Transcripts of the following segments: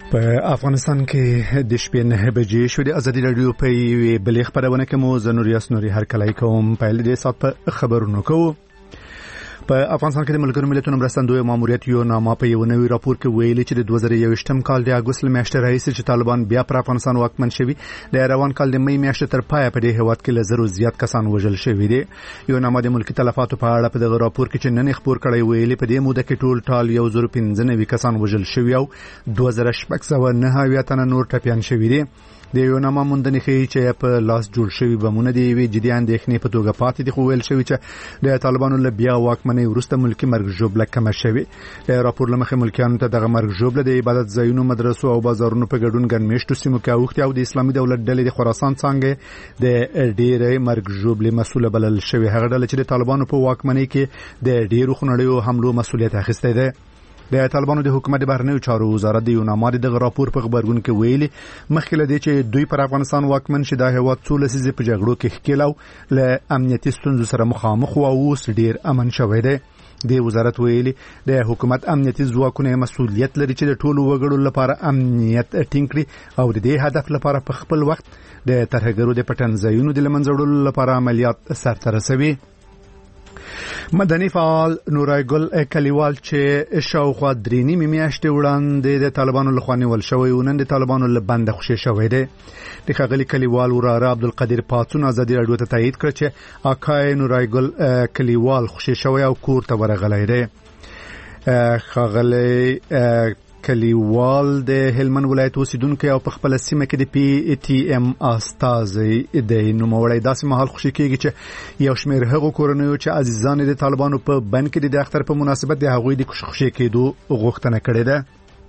په افغانستان کې د شپې 9 بجې شو د ازادي رادیو په بلې خبرونه کې مو زنوریاس نوري هر کله کوم په دې سات په خبرونو کوو. په افغانستان کې د ملګرو ملتونو مرستندوی ماموریت یو نامه په یو نوی راپور کې ویلي چې د 2021م کال د اگست میاشتې راهیسې چې طالبان بیا پر افغانستان واکمن شوي د روان کال د مې میاشتې تر پایه په دې هیواد کې لزرو زیات کسان وژل شوي دي. یو نامه د ملکی تلفاتو په اړه په دغه راپور کې چې نن خبر کړی ویلي په دې موده کې ټول ټال 1015 کسان وژل شوي او 2609 تنه نور ټپيان شوي دي. د یو نامه موندنې ښیي چې په لاس جوړ شوي بمونه د یوې جدي اندېښنې په توګه پاتې دي، خو ویل شوي چې د طالبانو له بیا واکمنۍ وروسته ملکي مرګ ژوبله کمه شوې. د راپور له مخې ملکیانو ته دغه مرګ ژوبله د عبادت ځایونو، مدرسو او بازارونو په ګډون ګڼمېشتو سیمو کې اوښتې او د اسلامي دولت ډلې د خراسان څانګې د ډېرې مرګ ژوبلې مسؤله بلل شوې. هغه ډله چې د طالبانو په واکمنۍ کې د ډېرو خونړیو حملو مسؤلیت اخیستی دی. د طالبانو د حکومت د بهرنیو چارو وزارت د یو نامه د راپور په خبرګون کې ویلي مخکې له دې چې دوی پر افغانستان واکمن شي د هیواد څو لسیزې په جګړو کې ښکېل له امنیتي ستونزو سره مخامخ او اوس ډیر امن شوی دی. د وزارت ویلي د حکومت امنیتي ځواکونه مسؤلیت لري چې د ټولو وګړو لپاره امنیت ټینګ کړي او د دې هدف لپاره په خپل وخت د ترهګرو د پټن ځایونو د لمنځه لپاره عملیات سرته رسوي. مدني فعال نورای ګل کلیوال چې شاوخوا 3 میاشتې وړاندې د طالبانو لخوا نیول شوی و نن د طالبانو له بنده خوشي شوی دی. د ښاغلي کلیوال وراره عبدالقدیر پاڅون ازادي رادیو ته تایید کړ چې اکای نورای ګل کلیوال خوشي شوی او کور ته ورغلی دی. ښاغلي کلیوال د هلمند ولایت اوسیدونکو او په خپل سیمه کې د پی ټی ایم استازي د نوموړی داسې مهال خوشي کیږي چې یو شمېر هغو کورنیو چې عزیزان د طالبانو په بند کې د اختر په مناسبت د هغوی د خوشي کېدو غوښتنه کړې ده.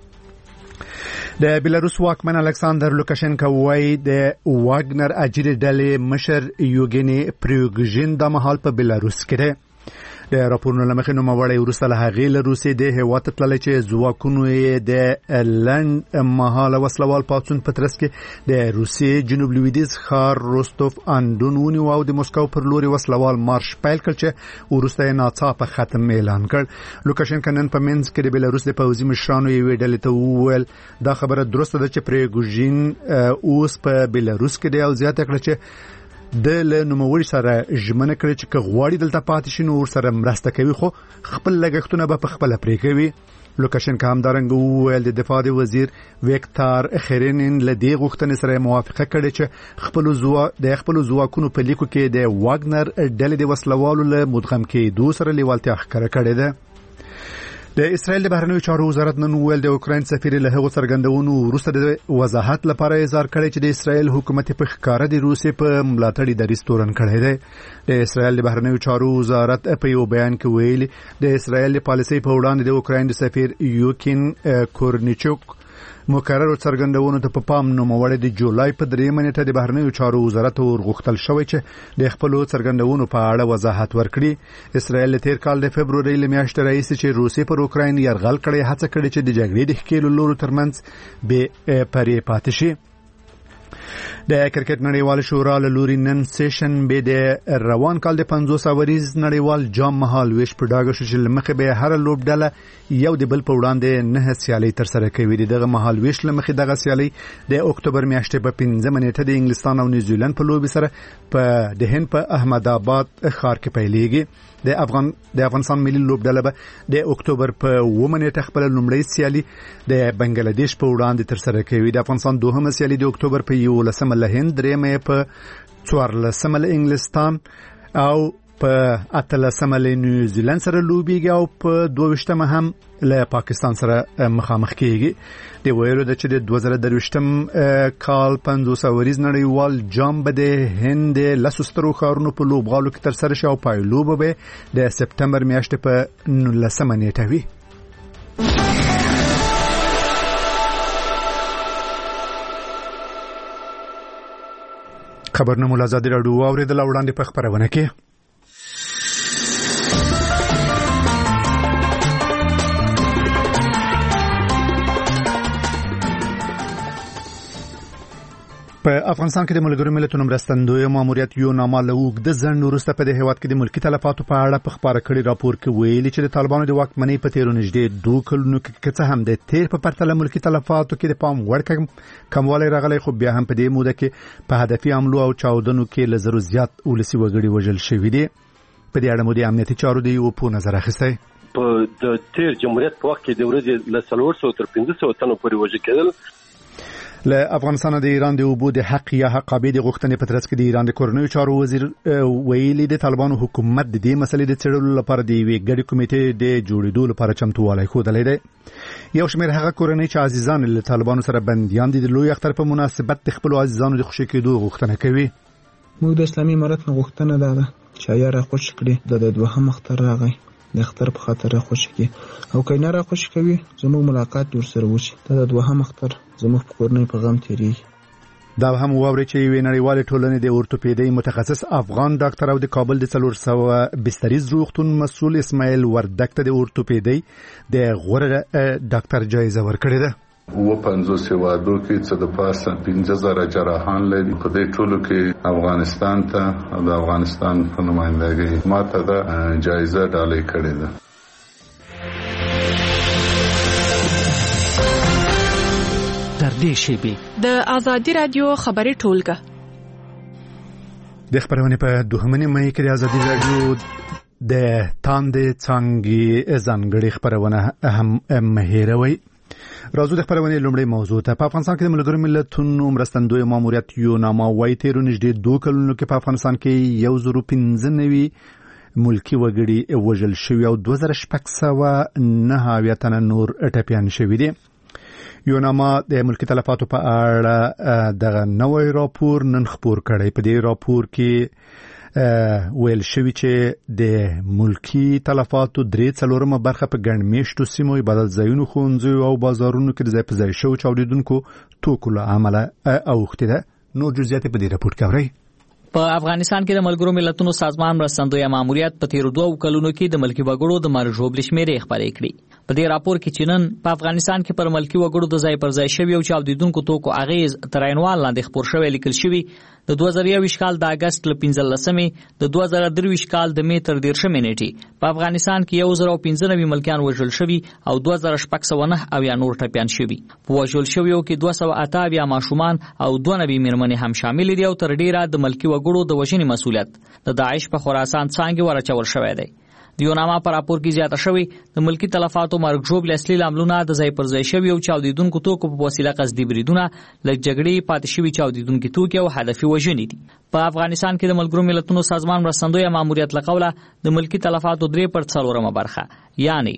د بلاروس واکمن الکساندر لوکاشنکو وایي د واګنر اجري ډلې مشر یوګیني پریګوژین د مهال په بلاروس کې ده. د راپورونو لمخې نوموړی وروسته له هغې له روسیې د هېواد ته تللی چې ځواکونو یې د لنډ مهاله وسلوال پاڅون په ترڅ کې د روسیې جنوب لویدیځ ښار روستوف اندون ونیو او د مسکو پر لوري وسلوال مارش پیل کړ چې وروسته یې ناڅاپه ختم اعلان کړ. لوکاشنکو نن په منځ کې د بلاروس د پوځي مشرانو یوې ډلې ته وویل دا خبره درسته ده چې پریګوژین اوس په بلاروس کې دی او زیاته کړه چې د له نوموړي سره ژمنه کړې چې که غواړي دلته پاتې شي نو ورسره مرسته کوي خو خپل لګښتونه به په خپله پرې کوي. لوکاشنکو همدارنګه وویل د دفاع د وزیر ویکتار خیرینین له دې غوښتنې سره موافقه کړې چې د خپلو ځواکونو په لیکو کې د واګنر ډلې د وسلوالو له مدغم کېدو سره لیوالتیا ښکاره کړې ده. د اسرائیل د بهرنیو چارو وزارت نن ویل د اوکراین سفیر له هغو څرګندونو وروسته د وضاحت لپاره اظهار کړی چې د اسرائیل حکومت په ښکاره د روسیې په ملاتړ دریځ تورن کړی دی. د اسرائیل د بهرنیو چارو وزارت په یو بیان کې ویلي د اسرائیل د پالیسۍ په وړاندې د اوکراین د سفیر یوکین کورنیچوک مقرر څرګندونو ته په پام نوموړی د جولای په 3 نیټه د بهرنیو چارو وزارت ورغوښتل شوی چې د خپلو څرګندونو په اړه وضاحت ورکړي. اسرائیل تیر کال د فبرورۍ له میاشتې راهیسې چې روسیې پر اوکراین یرغل کړی هڅه کړې چې د جګړې د ښکېلو لورو ترمنځ بې پرې پاتې شي. د کرکټ نړیوال شورا له لوري نن سیشن به د روان کال د 50 اوریز نړیوال جام مهال ویش په ډاګه شو چې لمخه به هر لوبډله یو د بل په وړاندې 9 سیالي تر سره کوي. دغه مهال ویش لمخه دغه سیالي د اکتوبر میاشتې په 15 نیټه د انګلستان او نیوزیلند په لوبي سره په دهن په احمد آباد ښار کې پیلېږي. د افغانستان ملي لوبډله به د اکتوبر په 9 نیټه خپل لومړی سیالي د بنگلاديش په وړاندې تر سره کوي. د افغانستان دوهمه سیالي د اکتوبر په 11 له هند، درېمه په 14 له انګلستان او په 18 له نیوزیلند سره لوبيږي او په 22 هم له پاکستان سره مخامخ کیږي. د ویلو د چې د 2023 کال 50 اوریز نړیوال جام به د هند لسسترو ښارونو په لوبغالو کې تر سره شي او پایلوب به د سپتمبر میاشتې په 19 نیټه وي. خبرونه مول ازادي رادیو اوریدل وړاندې په خبرونه کې په افغانستان کې د ملګرو ملتونو مرستندوی ماموریت یو نامه له اوږده ځنډ وروسته په دې هېواد کې د ملکي تلفاتو په اړه په خپاره کړي راپور کې ویلي چې د طالبانو د واکمنۍ په تیرو نږدې 2 کلونو کې که څه هم د تیر په پرتله ملکي تلفاتو کې د پام وړ کموالی راغلی، خو بیا هم په دې موده کې په هدفي حملو او چاودنو کې له زرو زیات ولسي وګړي وژل شوي دي. په دې اړه مو د امنیتي چارو د یو په نظر اخیستی. په د تیر جمهوریت په وخت کې د ورځې له 400 تر 500 تنو پورې وژل کېدل. له افغانستان د ایران د اوبو د حق یا حقابې د غوښتنې په ترڅ کې د ایران د کورنیو چارو وزیر ویلي د طالبانو حکومت د دې مسلې د څېړلو لپاره د یوې ګډې کمیټې د جوړېدو لپاره چمتووالی ښودلی دی. یو شمېر هغه کورنۍ چې عزیزان له طالبانو سره بندیان دي د لوی اختر په مناسبت د خپلو عزیزانو د خوشي کېدو غوښتنه کوي. موږ د اسلامي امارت نه غوښتنه ده چې یا را خوشي کړي د دوهم اختر راغی د اختر په خاطر خوشي کی او کینه را خوشي کوي زموږ ملاقات ورسره وشي د دوهم اختر زموږ په کورنۍ په غم تیری. دا هم ووري چې وی نړیوال ټولنې د اورتوپیدي متخصص افغان ډاکټر او د کابل د 400 بستریز روغتون مسؤل اسماعیل وردک ته د اورتوپیدي د غوره ډاکټر جایزه ورکړې ده. 50 هیوادو کې څه د پاسه 15000 جراحان لري. په دې ټولو کې افغانستان ته او د افغانستان په نمائندګۍ ماته د جایزه ډالۍ کړې ده. تر دې شیبې د ازادي رادیو خبري ټولګه د خبرونه په 2 مې کې د ازادي رادیو د تاندې څنګه ځانګړي خبرونه هم مهیروي. راځو د خبرونه لومړی موضوع ته. په افغانستان کې د ملګرو ملتونو مرستندوی ماموریت یو نامه وایي تیرو نږدې 2 کلونو کې په افغانستان کې 1015 ملکی وګړي وژل شوي او 2609 تنه نور ټپیان شوي دي. یو نامه د ملکی تلفاتو په اړه د نوې راپور نن خپور کړی. په دې راپور کې ویل شوی چې د ملکی تلفاتو 3/4 برخه په ګڼ میشتو سیمو، عبادت ځایونو، ښوونځیو او بازارونو کې د ځای په ځای شوو چاودیدونکو توکو له امله اوښتې ده. نور جزئیات په دې راپور کې اورئ. په افغانستان کې د ملګرو ملتونو سازمان مرستندوی ماموریت په تیرو 2 کلونو کې د ملکی وګړو د مرګ ژوبل شمیرې خبرې کړې. په دې راپور کې چې نن په افغانستان کې پر ملکی وګړو د ځای پر ځای شوی او چاودیدونکو توکو اغیز تر عینوال لاندې خبر شوی لیکل شوی د 2021 کال د اگست ل 15 د 2023 کال د می تر 13 نیټه په افغانستان کې 1015 ملکیان وژل شوی او 2609 او یا نور ټپیان شوی. په وژل شویو کې 228 ماشومان او 92 میرمنې هم شامل دي او تر ډیره د ملکی وګړو د وژنې مسؤلیت د داعش په خراسان څنګه ورچول شوی دی. دیو نامه پر راپور کې زیاته شوی د ملکی تلفاتو مرګ ژوبل اصلي لاملونه د ځای پر ځای شوی او چاودیدونکو توکو په وسیله قصدي بریدونه لږ جګړې پاتې شوی چاودیدونکو توکو او هدفي وژنې دي. په افغانستان کې د ملګرو ملتونو سازمان مرستندوی ماموریت لقوله د ملکی تلفاتو 3/4 برخه یعنی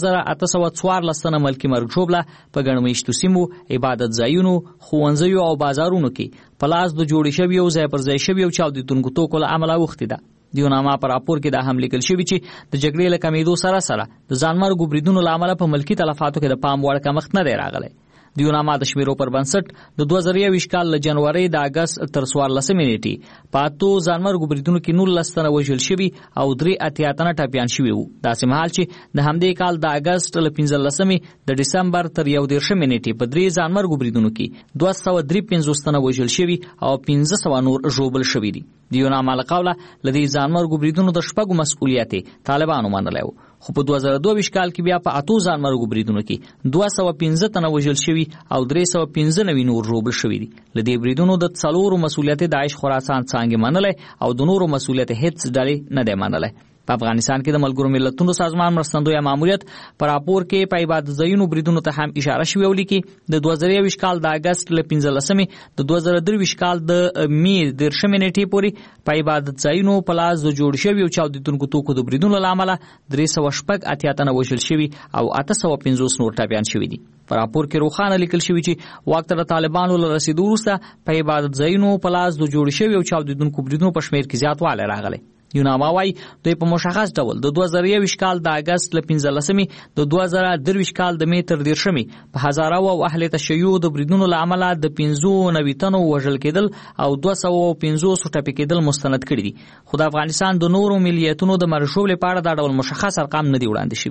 2814 تنه ملکی مرګ ژوبل په ګڼ میشتو سیمو، عبادت ځایونو، ښوونځیو او بازارونو کې پلاس د جوړې شوی او ځای پر ځای شوی او چاودیدونکو توکو له امله وختي ده. دیو نامه پر راپور کې دا هم لیکل شوی چې د جګړې له کمیدو سره د ځانمرګو بریدونو لامل په ملکی تلفاتو کې د پام وړ کمښت نه دی راغلی. دیو نامه د شمیرو پر بنسټ د 2021 کال له جنوري د اگست تر 14 نیټې پاتو ځانمرګو بریدونو کې 19 تنه وژل شوي او 3 تنه ټپیان شوي وو. داسې مهال چې د همدې کال د اگست له 15 د دسمبر تر 11 نیټې په 3 ځانمرګو بریدونو کې 253 تنه وژل شوي او 1500 نور ژوبل شوي دي. دیو نامه لقوله لدی ځانمرګو بریدونو د شپږو مسؤلیت طالبانو منلی و، خو په 2022 کال کې بیا په 8 ځانمرګو بریدونو کې 215 تنه وژل شوي او 395 نور ژوبل شوي دي. لدی بریدونو د 4 مسؤلیت داعش خراسان څنګه منلی او د نورو مسؤلیت هیڅ ډلې نه دی منلی. په افغانستان کې د ملګرو ملتونو سازمان مرستندوی ماموریت پر راپور کې په عبادت ځایونو بریدونو ته هم اشاره شوی ولیکي د 2021 کال د اگست ل 15 د 2023 کال د می 13 نیټې پورې په عبادت ځایونو په لاس د جوړ شوی او چاودیدونکو توکو د بریدونو لامل 380 تنه وژل شوي او 850 نور ټپیان شوي دي. په راپور کې روخانه لیکل شوی چې وخت د طالبانو له رسیدو وروسته په عبادت ځایونو په لاس د جوړ شوی او چاودیدونکو بریدونو په شمیر کې زیاتوالی راغلی. یو نامه وايي دوی په مشخص ډول د 2021 کال د اگست ل 15 د 2023 کال د می تر 13 په هزاره او اهل تشیع د بریدونو لامل د 95 تنو وژل کېدل او 250 ټپي کېدل مستند کړي دي. خو د افغانستان د نورو ملیتونو د مرشوب لپاره دا ډول مشخص ارقام نه دي وړاندې شوي.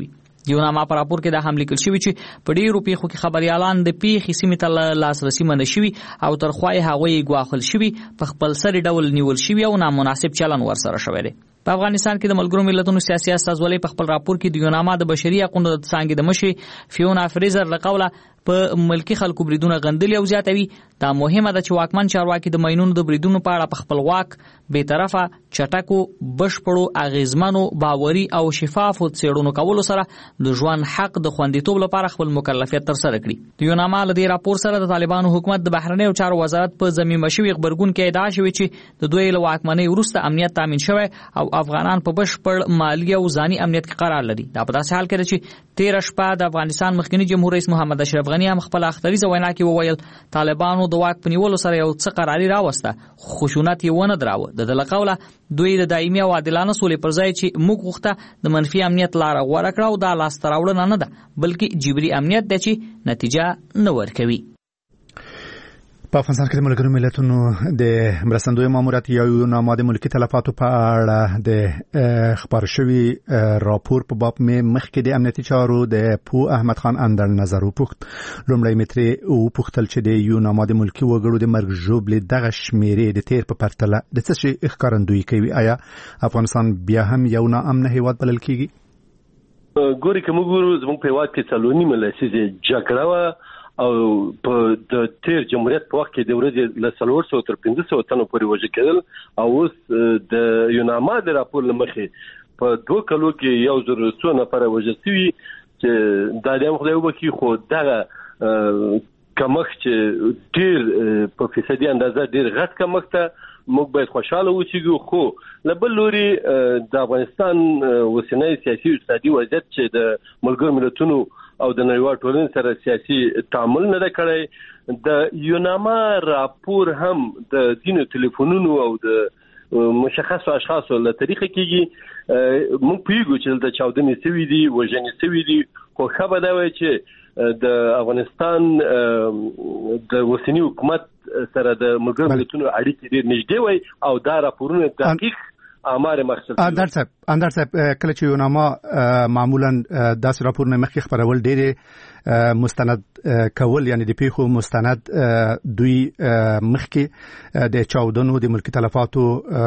یو نامه پر راپور کې د حمله کول شوی چې په ډیرو پیښو کې خبريالان د پیښې سیمې ته لاسرسي منشوي او ترخوای هغوی غواخل شوی په خپل سر ډول نیول شوی او نامناسب چلن ورسره شوی دی. په افغانستان کې د ملګرو ملتونو سیاسي استازولۍ په خپل راپور کې د یوناما د بشري حقوقو د څانګې د مشر فیونا فریزر له قوله په ملکی خلکو بریدونه غندلي او زیاتوي. دا مهمه ده چې واکمن چارواکي د ماینونو د بریدونو په اړه په خپل واک به طرفه چټکو بشپړو اغیزمنو باوري او شفافو څېړنو کولو سره د ژوند حق د خوندیتوب لپاره خپل مکلفیت تر سره کړي. د یوناما له دې راپور سره د طالبانو حکومت د بهرنیو چارو وزارت په ضمیمه شوی خبرګون کې ادعا شوې چې د دوی له واکمنۍ وروسته امنیت تامین شوی او افغانان په بشپړ مالی او ځاني امنیت کې قرار لري. دا په داسې حال کې چې 13 شپه د افغانستان مخکنی جمهور رئیس محمد اشرف غنی هم خپل اختریزه وینا کې وویل طالبانو د واک په نیولو سره یو څه قراري راوسته، خشونت یې ونه دراوه. د لقوله دوی د دایمي او عادلانه سولې پر ځای چې موږ غوښته د منفي امنیت لار غوړه کړو، دا لاسته راوړنه نه ده بلکې جبري امنیت دی چې نتیجه نه ورکوي. په افغانستان کې د ملګرو ملتونو د مرستندوی ماموریت یا یوناما د ملکی تلفاتو په اړه د خبر شوی راپور په باب مخکې د امنیتي چارو د پو احمد خان اندر نظر وپوښت. لومړی متري وپوښتل چې د یوناما د ملکی وګړو د مرګ ژوبلې دغه شمیرې د تیر په پرتله د څه شي ښکارندویي کوي؟ آیا افغانستان بیا هم یو ناامنه هیواد بلل کیږي؟ ګوري کوم ګورو زموږ په هیواد کې څلورنی ملسیزه جګړه او په د تیر جمهوریت په وخت کې د ورځې له 400 تر 500 تنو پورې وژل کېدل او اوس د یوناما د راپور لمخې په 2 کلو کې 100 نفر وژل شوي چې دا د خدای وبخي خو دغه کمښت چې ډیر په فیصدي اندازه ډیر غټ کمښت موږ باید خوشاله اوسېږو. خو له بل لوري د افغانستان اوسنی سیاسي اقتصادي وضعیت چې د ملګرو ملتونو او د نړیوال ټولنې سره سیاسي تعامل نه کړی، د یوناما راپور هم د دینو ټلیفونونو او د مشخصو اشخاصو له طریقې کېږي. موږ پیږو چې د چاودنې سوي دي، وژنې سوي دي، خو خبره دا وایي چې د افغانستان د اوسنی حکومت سره د ملګرو ملتونو اړیکې ډېر نږدې وي او دا راپورونه دقیق امر مقصد. اندر صاحب کله چې یوناما معمولا داس راپورونه مخکې خبرول ډېر مستند کول، یعنی د پیښو مستند دوی مخکې د چاودنو د ملکی تلفاتو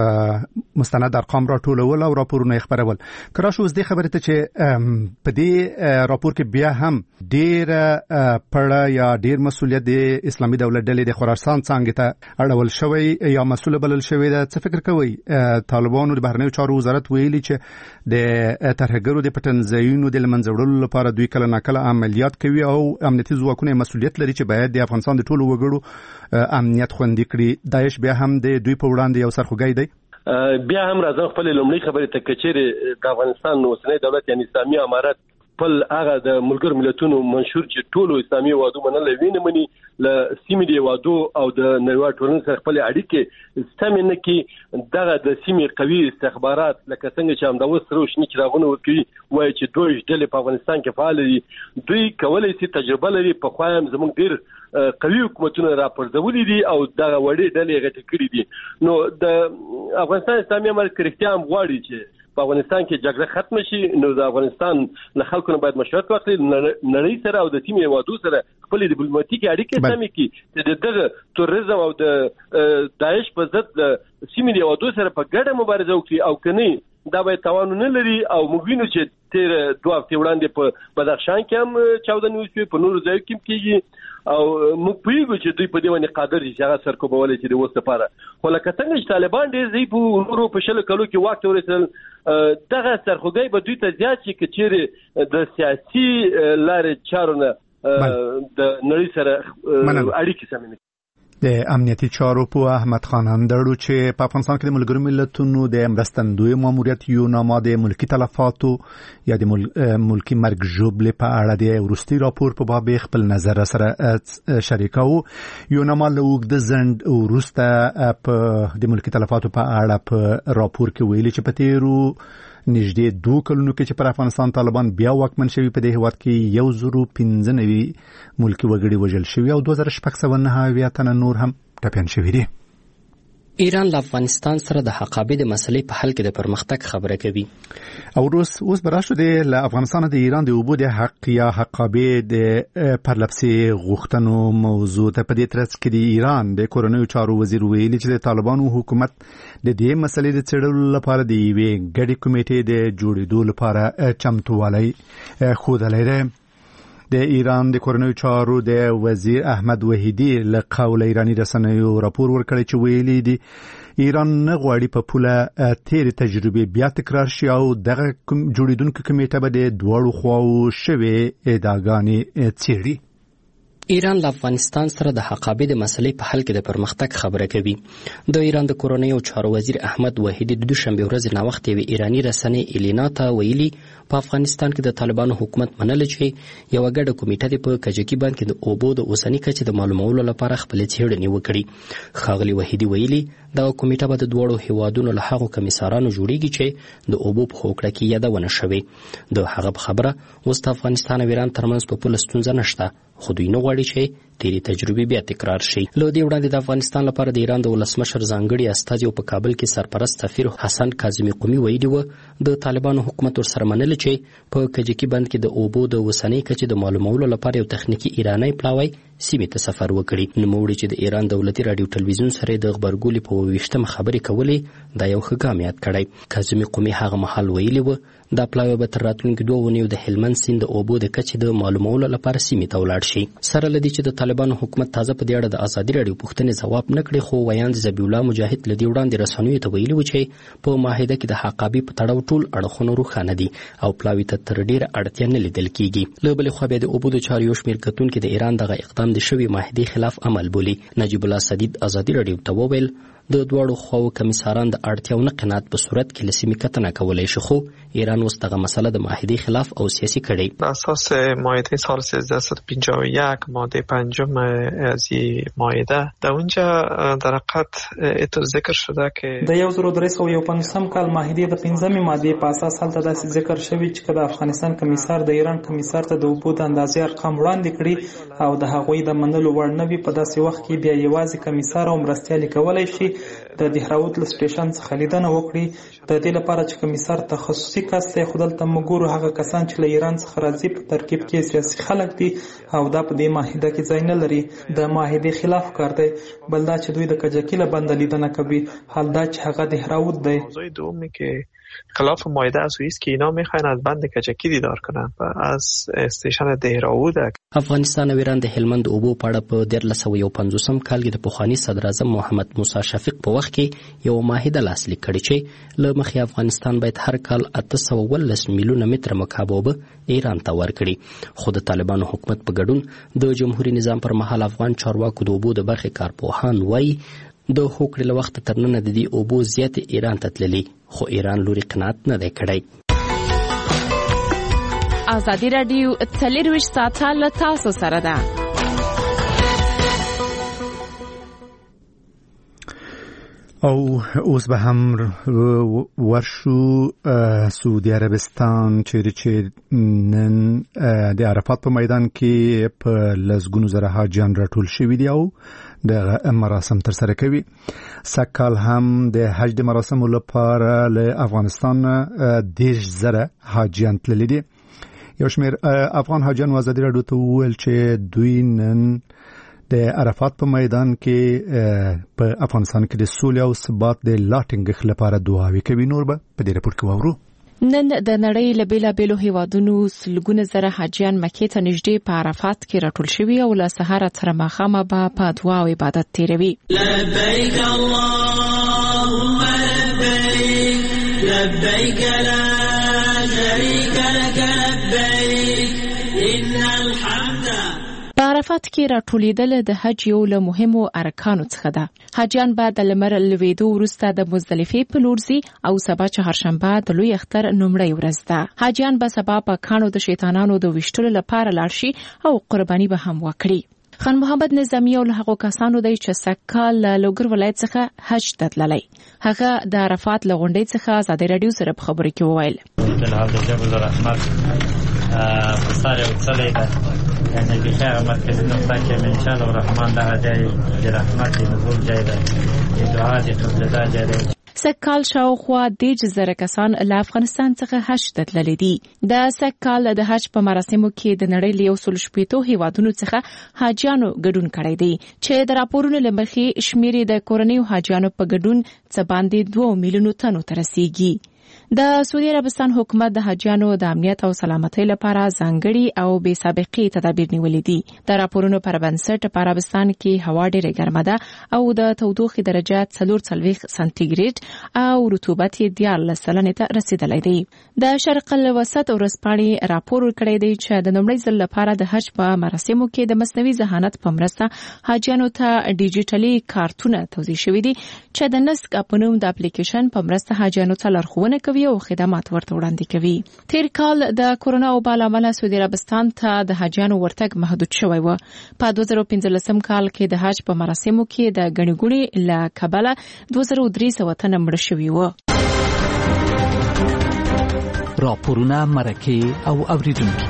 مستند ارقام راټولول او راپورونه خبرول. کراش اوس د خبرې ته چې په دې راپور کې بیا هم ډېر پړه یا ډېر مسولیت د اسلامي دولت ډلې د خراسان څنګه ته اړول شوی یا مسؤل بلل شوی ده. څه فکر کوي؟ طالبانو د بهرنیو چارو وزارت ویلي چې د ترهګرو د پټنځایونو د لمنځه وړلو لپاره دوی کله ناکله عملیات کوي او امنیتي ځواکونه مسؤلیت لري چې باید د افغانستان د ټولو وګړو امنیت خوندي کړي. داعش بیا هم د دوی په وړاندې یو سرخوږی دی. بیا هم راځم خپل لومړی خبرې ته کچېره د افغانستان اوسنی دولت یعنی اسلامي امارت خپل هغه د ملګرو ملتونو منشور چې ټولو اسلامي وادو منل ویني مني ل سیمې دی وادو او د نړیوال ټولنې سره خپل اړیکې ستمنه کې دغه د سیمې قوي استخبارات لکه څنګه چې هم د وسرو شنی چراغونه ورکوي وایي چې دوی ډلې په افغانستان کې فعال دي، دوی کولای شي تجربه لري، په خوایم زموږ ډیر قوي حکومتونه راپرځولي دي او دغه وړې ډلې غټې کړې دي. نو د افغانستان اسلامي امارت کرختیا هم غواړي چې په افغانستان کې جګړه ختم شي. نو د افغانستان له خلکو نه باید مشورت وکړي، نړۍ سره او د سیمې هیوادو سره خپل ډیپلوماټیکي اړیکې سمې کړي چې دغه تروریزم او د داعش په ضد د سیمې هیوادو سره په ګډه مبارزه وکړي او کني دا به توان نه لري. او موږ وینو چې تیر 2 هفته وړاندې په بدخشان کې هم چاودنې وشوې، په نورو ځایو کې کېږي او موږ پیږو چې دوی په دې باندې قادر دي چې هغه سرکوبولای شي د اوس لپاره. خو لکه څنګه چې طالبان ډېر ځای په نورو په شل کلو کې واک ته ورسېدل، دغه سرخوږی به دوی ته زیات شي که چیرې د سیاسي لارې چارو نه د نړۍ سره اړیکې سمې. د امنیتي چارو په احمد خان اندړو چې په افغانستان کې د ملګرو ملتونو د مرستندوی ماموریت یوناما د ملکی تلفاتو یا د ملکی مرګ ژوبلې په اړه د وروستي راپور په باب خپل نظر سره شریکاو. یوناما له اوږده ځنډ وروسته په د ملکی تلفاتو په اړه په راپور کې ویلي چې په تیرو نږدې 2 کلونو کې چې پر افغانستان طالبان بیا واکمن شوي په دې هیواد کې 115 ملکی وګړي وژل شوي او 2699 تنه نور هم ټپیان شوي دي. ایران له افغانستان سره د حقابې د مسلې په حل کې د پرمختګ خبره کوي. او اوس براشو د افغانستان د ایران د اوبو د حق یا حقابې د پرلپسې غوښتنو موضوع ته په دې ترڅ کې د ایران د کورنیو چارو وزیر ویلي چې د طالبانو حکومت د دې مسلې د څېړلو لپاره د یوې ګډې کمیټې د جوړېدو لپاره چمتووالی ښودلی دی. د ایران د کورنیو چارو د وزیر احمد وحیدی له قوله ایرانی رسنیو راپور ورکړی چې ویلي دي ایران نه غواړي په پوله تېرې تجربې بیا تکرار شي او دغه جوړېدونکې کمیټه به د دواړو خواوو شوې ادعاګانې څېړي. ایران له افغانستان سره د حقابې د مسلې په حل کې د پرمختګ خبره کوي. د ایران د کورنیو چارو وزیر احمد وحیدی د دوشنبه ورځ ناوخت یوې ایرانی رسنۍ الینا ته ویلي په افغانستان کې د طالبانو حکومت منل چې یو ګډه کمیټه په کجکي باندې کې د اوبو د اوسنی کچې د معلومولو لپاره خپل څېړنې وکړي. ښاغلي وحیدی ویلي دا کمیټه به د دوړو هیوادونو له هغو کمیسارانو جوړیږي چې د اوبو په هوکړه کې یادونه شوې. د هغه په خبره اوس د افغانستان او ایران ترمنځ په پوله ستونزه نشته، خو دوی نه غواړي چې تیری تجربې بیا تکرار شي. له دې وړاندې د افغانستان لپاره د ایران د ولسمشر ځانګړي استازي په کابل کې سرپرست سفیر حسن کاظمي قومي ویلي و د طالبانو حکومت ورسره منل چې په کجکي بند کې د اوبو د اوسنۍ کچې د معلومولو لپاره یو تخنیکي ایرانی پلاوی سیمې ته سفر وکړي. نوموړي چې د ایران دولتي رادیو ټلویزیون سره د غبرګولې په 28مه خبرې کولې دا یو ښه ګام یاد کړی. کاظمي قومي هغه مهال ویلي و دا پلاوی به تر راتلونکي 2 اونیو د هلمند سیند د اوبو د کچې د معلومولو لپاره سیمې ته ولاړ شي. سره له دې چې د طالبانو حکومت تازه په دې اړه د ازادي راډیو پوښتنې ځواب نه کړي، خو ویاند ذبیح الله مجاهد له دې وړاندې رسنیو ته ویلي و چې په معاهده کې د حقابې په تړاو ټول اړخونه روښانه دي او پلاوي ته تر ډیره اړتیا نه لیدل کیږي. له بلې خوا بیا د اوبو د چارو یو شمېر کتونکي د ایران دغه اقدام د شوې معاهدې خلاف عمل بولي. نجیب الله سدید ازادي راډیو ته وویل د دواړو خواو کمیساران د اړتیاو نه قناعت په صورت کې له سیمې کتنه کولی شي، خو ایران اوس دغه مسله د معاهدې خلاف او سیاسي کړي. بر اساس معاهده سال 1351 ماده 5 از معاهده در اونجا در حقیقت اتو ذکر شده که د 1351 کال معاهده د 5مې ماده په اساس هلته داسې ذکر شوی چې د افغانستان کمیسار د ایران کمیسار ته د اوبو د اندازې ارقام وړاندې کړي او د هغوی د منلو وړ نه وي، په داسې وخت کې بیا یوازې کمیسار او مرستیال کولی شي د دهراوت له سټیشن څخه لیدنه وکړي. د دې لپاره چې کمیسار تخصصي کس دی، خو دلته موږ ګورو هغه کسان چې له ایران څخه راځي په ترکیب کې سیاسي خلک دي او دا په دې معاهده کې ځای نه لري. د معاهدې خلاف کار دی. بل دا چې دوی د کجکي له بنده لیدنه کوي، حال دا چې هغه دهراوت دی. موضوع دومی که خلاف معاهده است است که اینا میخواین از بند کجکی دیدار کنن و از استیشن دهراوت. افغانستان او ایران د هلمند اوبو په اړه په 1350 کال کې د پخوانی صدر اعظم محمد موسی شفیق په وخت کې یو معاهده لاسلیک کړې چې له مخې افغانستان باید هر کال 819 میلیونه متر مکعب اوبه ایران ته ورکړي. خو د طالبانو حکومت په ګډون د جمهوریت نظام پر مهال افغان چارواکو د اوبو د برخې کارپوهان وایي د هوکړې له وخته تر ننه د دې اوبو زیاتې ایران ته تللي، خو ایران لوري قناعت نه دی کړی. ازادي راډیو 24 ساعته له تاسو سره ده. او اوس به هم ورشو سعودي عربستان چې نن د عرفات په میدان کې په لسګونو زره حاجیان راټول شوي دي او د مراسم تر سره کوي. سکهال هم د حج د مراسمو لپاره له افغانستان 10,000 حاجیان تللي دي. یو شمېر افغان حاجیان ازادي راډیو ته وویل چې دوی نن د عرفات په میدان کې په افغانستان کې د سولې او ثبات د لا ټینګښت لپاره دعاوې کوي. نور به په دې راپور کې واورو. نن د نړۍ له بیلابیلو هیوادونو سلګونه زره حاجیان مکې ته نږدې په عرفات کې راټول شوي او له سهاره تر ماښامه به په دعا او عبادت تیروي. لبیک اللهم لبیک لبیک لا شریک لک لبیک ان الحمد. په عرفات کې راټولېدل د حج یو له مهمو ارکانو څخه ده. حاجیان به د لمر لوېدو وروسته د مزدلفې په لور ځي او سبا چهارشنبه د لوی اختر لومړۍ ورځ ده. حاجیان به سبا په کاڼو د شیطانانو د ویشتلو لپاره لاړ شي او قرباني به هم وکړي. خان محمد نظامی او له هغو کسانو دی چې سږکال له لوګر ولایت څخه حج ته تللی. هغه د عرفات له غونډۍ څخه ازادي راډیو سره په خبرو کې وویل. په سر یې وڅلی ده، یعنې بیخي هغه مرکزي نقطه کې ان شاء الله الرحمن دغه ځای د رحمت د نزول ځای ده، د دعا د قبلېدا ځای دی. سږکال شاوخوا 10,000 کسان له افغانستان څخه حج ته تللي دي. د سږکال د حج په مراسمو کې د نړۍ له 160 هیوادونو څخه حاجیانو ګډون کړی دی، چې د راپورونو له مخې شمېر د کورنیو حاجیانو په ګډون څه باندې 2 میلیونو تنو ته رسیږي. د سعودي عربستان حکومت د حاجیانو د امنیت او سلامتۍ لپاره ځانګړي او بې سابقې تدابیر نیولې دي. د راپورونو پر بنسټ په عربستان کې هوا ډېره ګرمه ده او د تودوخې درجه 44 سانتي ګریډ او رطوبت 14% ته رسیدلی دی. د شرق الوسط ورځپاڼې راپور ورکړی دی چې د لومړي ځل لپاره د حج په مراسمو کې د مصنوعي ذهانت په مرسته حاجیانو ته ډیجیټلي کارتونه توزیع شوي دي، چې د نسک په نوم د اپلیکیشن په مرسته حاجیانو ته لارښوونه کوي او خدمات ورته وړاندې کوي. تیر کال د کورونا وبا له امله سعودي عربستان ته د حاجیانو ورتګ محدود شوی و. په 2015 کال کې د حج په مراسمو کې د ګڼې ګوڼې له کبله 2300 تنه مړه شوي و. راپورونه، مرکې او اوریدونکي.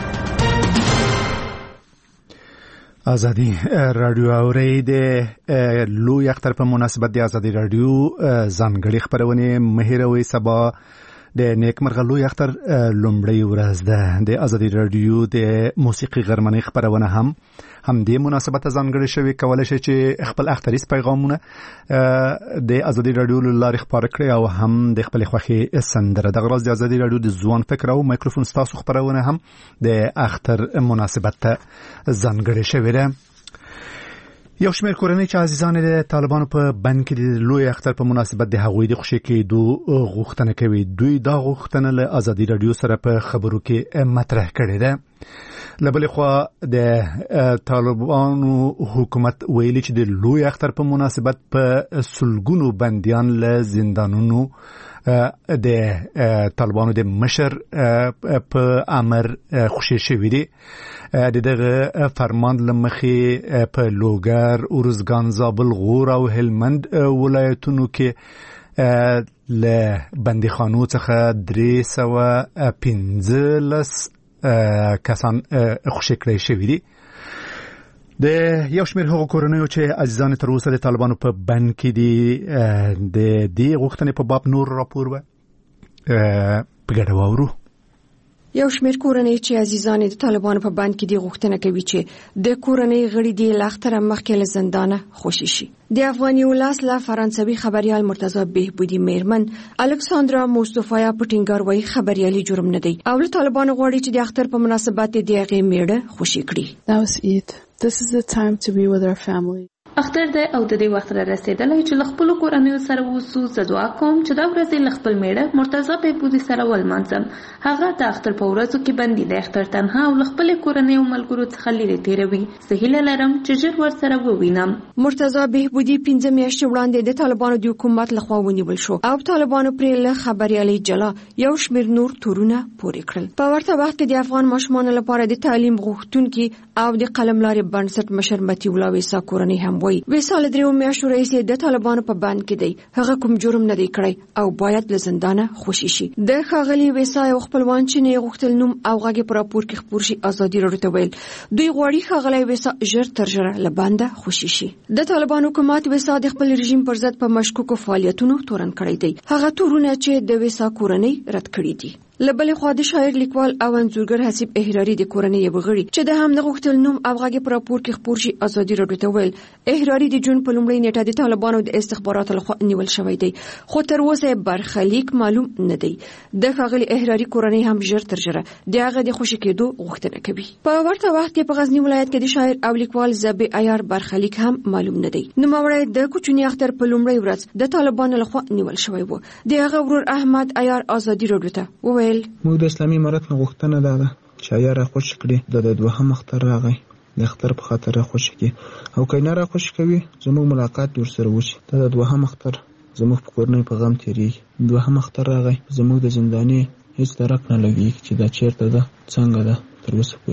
ازادي رادیو اوري د لوی اختر په مناسبت د ازادي رادیو ځانګړي خبرونه مهیروي سبا د نیکمرغه لوی اختر لومړی ورځ ده. د ازادي رادیو د موسیقي غرمنۍ خبرونه هم د مناسبت ځانګړي شوی، کولای شي چې خپل اختریز پیغامونه د ازادي رادیو لاره خبره کړي او هم د خپل خوښي سندره. د غرض د ازادي رادیو د ځوان فکر او مایکروفون ستاسو خبرونه هم د اختر مناسبت ځانګړي شوی ده. یو شمېر کورنۍ چې عزیزان د طالبانو په بند کې د لوی اختر په مناسبت د هغوی د خوشي کېدو غوښتنه کوي. دوی دا غوښتنه له ازادي رادیو سره په خبرو کې مطرح کړې ده. له بلې خوا د طالبانو حکومت ویلي چې د لوی اختر په مناسبت په سلګونو بندیان له زندانونو د طالبانو د مشر په امر خوشي شوي دي. د دغه فرمان لمخې په لوګر، ارزګان، زابل، غور او هلمند ولایتونو کې له بندیخانو څخه 315 کسان خوشي کړی شوي دي. د یو شمېر هغو کورنیو چې عزیزان تر اوسه د طالبانو په بند کې دي د دې غوښتنې په باب نور راپور به په ګډه واورو. یو شمېر کورنۍ چې عزیزان د طالبانو په بند کې دي غوښتنه کوي چې د کورنۍ غړي د لاختره مخکې له زندانه خوشي شي. د افغاني ولس له فرانسوي خبريال مرتضی بهبودي میرمن الکساندرا مصطفی پټینګر وایي خبريالي جرم نه دی او له طالبانو غواړي چې د اختر په مناسبت د هغې میړه خوشي کړي. That was it. This is the time to be with our family. اختر دی او د دې وخت را رسیدلی چې له خپلو کورنیو سره اوسو. زه دعا کوم چې دا ورځې له خپل میړه مرتضی بهبودي سره ولمانځم. هغه د اختر په ورځو کې بندي دی. اختر تنها او له خپلې کورنۍ او ملګرو څخه لرې تېروي. زه هیله لرم چې ژر ورسره ووینم. مرتضی بهبودي 15 میاشتې وړاندې د طالبانو د حکومت لخوا ونیول شو او طالبانو پرې له خبريالۍ جلا یو شمېر نور تورونه پورې کړل. په ورته وخت کې د افغان ماشومانو لپاره د تعلیم غوښتونکي او د قلملارې بنسټ مشر متي الله ویسا کورنۍ هم وایي ویسا له 3 میاشتو راهیسې د طالبانو په بند کې دی. هغه کوم جرم نه دی کړی او باید له زندانه خوشي شي. د ښاغلي ویسا یو خپلوان چې نه غوښتل نوم او غږ پر راپور کې خپور شي ازادي راډیو ته ویل دوی غواړي ښاغلي ویسا ژر تر ژره له بنده خوشي شي. د طالبانو حکومت ویسا د خپل رژیم پر ضد په مشکوکو فعالیتونو تورن کړی دی. هغه تورونه چې د ویسا کورنۍ رد کړی دي. لبل خو د شاعر لیکوال او انځورګر حسیب احراری د کورنۍ یو غړي چې د هم د غوښتل نوم او غږ پر راپور کې خپور شي ازادي راډیو ته ویل احراری د جون په لومړۍ نیټه د طالبانو د استخباراتو لخوا نیول شوی دی خو تر اوسه برخلیک معلوم نه دی. د ښاغلي احراری کورنۍ هم ژر تر ژره د هغه د خوشي کېدو غوښتنه کوي. په ورته وخت کې په غزنی ولایت کې د شاعر او لیکوال زبی عیار برخلیک هم معلوم نه دی. نوموړی د کوچنی اختر په لومړۍ ورځ د طالبانو لخوا نیول شوی و. د هغه ورور احمد عیار ازادي راډیو ته وویل موږ د اسلامي امارت نه غوښتنه ده چې عیار خوش کړي د دوهم اختر راغی د اختر په خاطر خوش کړي او کینه را خوش کوي زموږ ملاقات ورسره وشي. د دوهم اختر زموږ په کورنۍ په غم تیریږي. دوهم اختر راغی زموږ د زنداني هیڅ درک نه لګي چې دا چیرته ده څنګه ده تر اوسه پورې.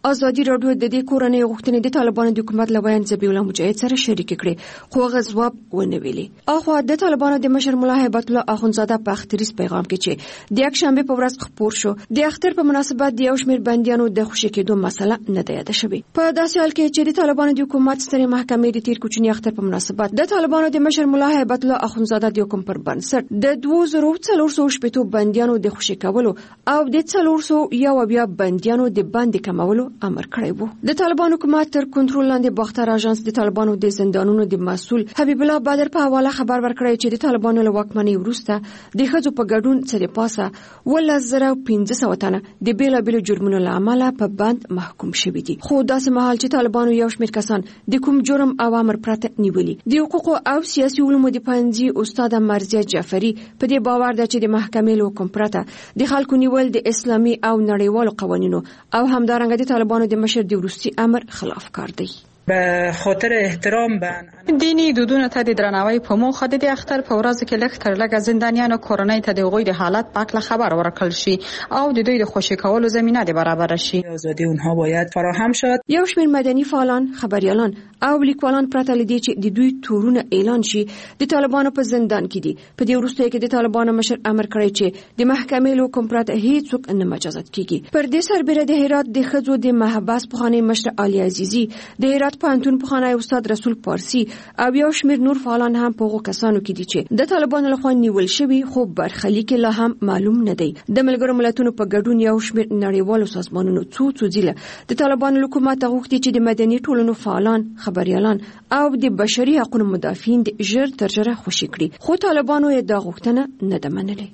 ازادي راډیو د دې کورنۍ غوښتنې د طالبانو د حکومت له بیان ذبیح الله مجاهد سره شریک کړې خو هغه ځواب ونه ویلي. اخو د طالبانو د مشر مولا هیبت الله اخونزاده په اختریز پیغام کې چې د یکشنبه په ورځ خبر شو د اختر په مناسبت د یو شمېر بندیانو د خوشی کېدو مسله نه ده یاده شوې. په داسې حال کې چې د طالبانو د حکومت سترې محکمې د تیر کوچنی اختر په مناسبت د طالبانو د مشر مولا هیبت الله اخونزاده د حکم پر بنسټ د 2400 بندیانو د خوشی کولو او د 401 بندیانو د باندې کمولو امر کړی وو. د طالبانو حکومت تر کنټرول لاندې باختر اژانس د طالبانو د زندانونو د مسؤل حبیب الله بدر په حواله خبر ورکړی چې د طالبانو له واکمنۍ وروسته د ښځو په ګډون څخه پاسه 1500 تنه د بیلابیلو جرمونو له امله په بند محکوم شوي دي. خو داسې مهال چې طالبانو یو شمېر کسان د کوم جرم او امر پرته نیولي. د حقوقو او سیاسي علومو د پوهنځي استاد مرزیه جعفري په دې باور ده چې د محکمې له حکم پرته د خلکو نیول د اسلامي او نړیوالو قوانینو او همدارنګه د طالبانو د مشر د وروستي امر خلاف کار دی. به خاطر احترام به دینی دودونو ته د درناوي په موخه د اختر په ورځ کې لږ تر لږه زندانیانو کورنۍ ته د هغوی د حالت په اړه خبر ورکړل شي او د دوی د خوشی کولو زمینه د برابر شي. آزادي اونها باید فراهم شد. یو شمېر مدني فعالان، خبريالان او لیکوالان پرته لدی چې د دوی تورونه اعلان شي د طالبانو په زندان کې دي. په دې وروسته کې د طالبانو مشر امر کړی چې د محکمې له حکم پرته هیڅوک نه مجازات کیږي. پر دې سربېره د هرات د ښځو د محبس پخوانی مشر علي عزیزي، د هرات پوهنتون پخوانی استاد رسول پارسی او یو شمېر نور فعالان هم په هغو کسانو کې دي چې د طالبانو لخوا نیول شوي خو برخلیک لا هم معلوم نه دی. د ملګرو ملتونو په ګډون یو شمېر نړیوالو سازمانونو څو ځله د طالبانو حکومت غوښتي چې د مدني ټولنو فعالان، خبريالان او د بشري حقوقو مدافعین د ژر تر ژره خوشي کړي. خو طالبانو یې دا غوښتنه نه ده منلې.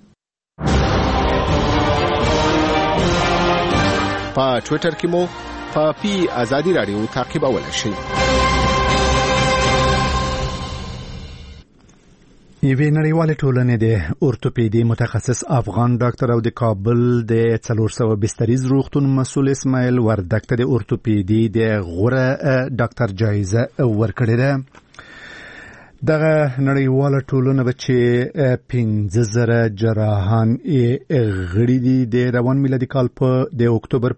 په ټوئیټر کې مو په ازادي رادیو تعقیبولای شئ. یوې نړیوالې ټولنې د اورتوپیدي متخصص افغان ډاکټر او د کابل د 400 بستریز روغتون مسؤل اسماعیل وردک ته د اورتوپیدي د غوره ډاکټر جایزه ورکړې ده. دغه نړیواله ټولنه به چې 15000 جراحان غړي دي د روان میلادي کال په د اکتوبر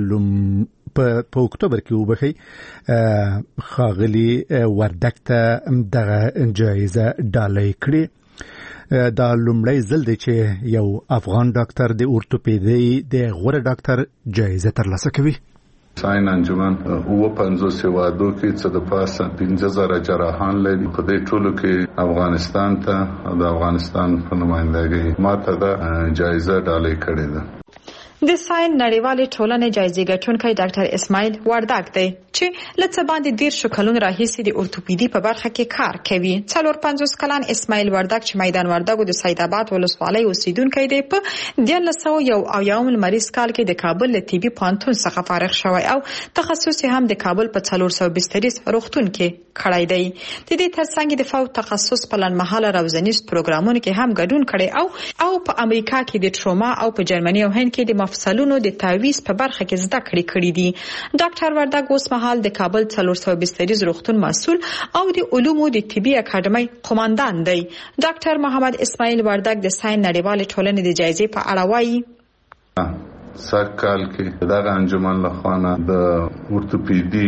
په اکتوبر کې وبخي خاغلی وردک ته دغه جایزه ډالۍ کړې. دا لومړی ځل دی چې یو افغان ډاکټر د اورتوپیدي د غوره ډاکټر جایزه ترلاسه کوي. ساين انجمن او 50 سوادو کې څه د پاسه 15000 جراحان لري. په دې ټولو کې افغانستان ته د افغانستان په نمائندګۍ ماته د جایزه ډالۍ کړې ده. د ساين نړیوالې ټولنې جایزې ګټونکی ډاکټر اسماعیل وردک دی چې لڅ باندې ډیر شکلون راهیسي د اورتوپیدي په برخه کې کار کوي. 450 کلن اسماعیل وردک چې میدان وردګو د سید آباد ولسوالۍ اوسیدونکی دی په 1901 مریض کال کې د کابل له طبي پوهنتون څخه فارغ شوی او تخصص هم د کابل په 400 بستریز روغتون کې کړی دی. د دې ترڅنګ د فوت تخصص په لنډمهاله روزنیز پروګرامونو کې هم ګډون کړي او په امریکا کې د ټروما او په جرمني او هند کې د مفصلونو د تعویض په برخه کې زده کړې دي. ډاکټر وردک اوس مهال د کابل 400 بستریز روغتون مسؤل او د علومو د طبي اکاډمۍ قوماندان دی. ډاکټر محمد اسماعیل وردک د ساين نړیوالې ټولنې د جایزې په اړه وایي سرکال کې دغه انجمن له خوا د اورتوپیدي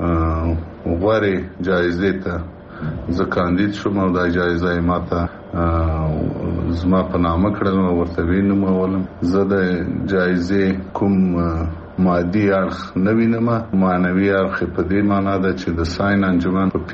غوره جایزې ته زه کاندید شوم او دا جایزه ماته زما په نامه کړل او ورته وینم ولم. زه د جایزې کوم مادي اړخ نه وینم، معنوي اړخ په دې معنی ده چې د ساين انجمن په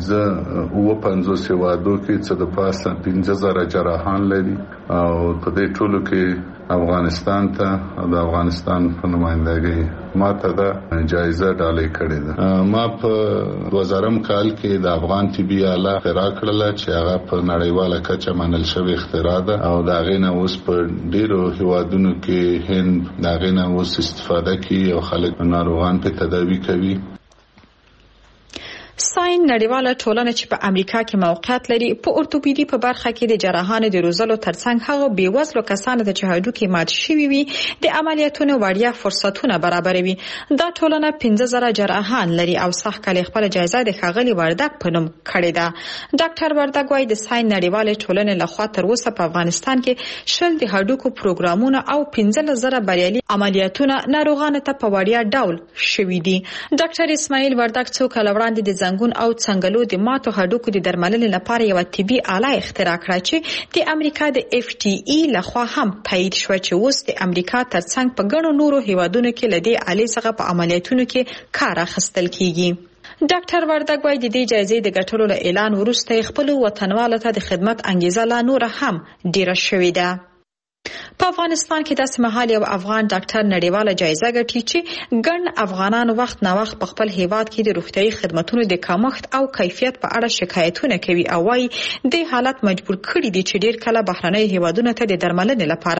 50 سوادو کې څه د پاسه 15000 جراحان لري او په دې ټولو کې افغانستان ته د افغانستان په نمائندګۍ ماته د جایزه ډالۍ کړې ده. ما په 2000 کال کې د افغان طبي آله اختراع کړله چې هغه په نړیواله کچه منل شوی اختراع ده او دا غینه اوس په ډیرو هیوادونو کې هند دا غینه اوس استفاده کوي او خلک ناروغان په تداوی کوي. ساين نړیواله ټولنه چې په امریکا کې موقعیت لري په اورتوپیدي په برخه کې د جراحانو د روزلو ترڅنګ هغه بیوزلو کسانو ته چې هډوکي مات شوي وي د عملیاتونو وړیا فرصتونه برابروي. دا ټولنه 15000 جراحان لري او سخت کال خپل جایزه د ښاغلي وردګ په نوم کړې ده. ډاکټر وردګ وايي د ساين نړیواله ټولنې لخوا تر اوسه په افغانستان کې 10 د هډوکو پروګرامونه او 15000 بریالي عملیاتونه ناروغانو ته په وړیا ډول شوي دي. ډاکټر اسماعیل وردګ څو کال وړاندې د زنګون او څنګلو د ماتو هډوکو د درملنې لپاره یو طبي آله اختراع کړه چې د امریکا د FTE لخوا هم تایید شو چې اوس د امریکا ترڅنګ په ګڼو نورو هیوادونو کې لدی آلې څخه په عملیاتونو کې کار اخیستل کیږي. ډاکټر وردګ وايي د دې جایزې د ګټلو له اعلان وروسته خپل وطنوالو ته د خدمت انګیزه لا نور هم ډیره شوې ده. په افغانستان کې داسې مهال یو افغان ډاکټر نړیواله جایزه ګټي چې ګڼ افغانان وخت نه وخت په خپل هیواد کې د روغتیايي خدماتو د کمښت او کیفیت په اړه شکایتونه کوي او وايي د حالت مجبور کړي دي چې ډیر کله بهرنۍ هیوادونو ته د درملنې لپاره